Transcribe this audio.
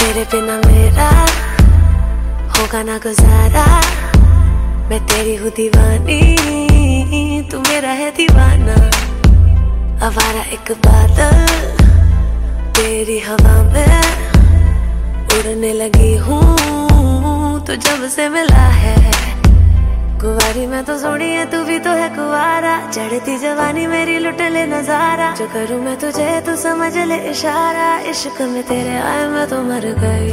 तेरे बिना मेरा होगा ना गुजारा। मैं तेरी हूँ दीवानी, तू मेरा है दीवाना। आवारा एक बादल तेरी हवा में उड़ने लगी हूँ, तो जब से मिला है। कुंवारी मैं तो सोनी है, तू भी तो है कुंवारा। चढ़ती जवानी मेरी लुट ले नजारा। जो करूँ मैं तुझे तू समझ ले इशारा। इश्क में तेरे आए मैं तो मर गई।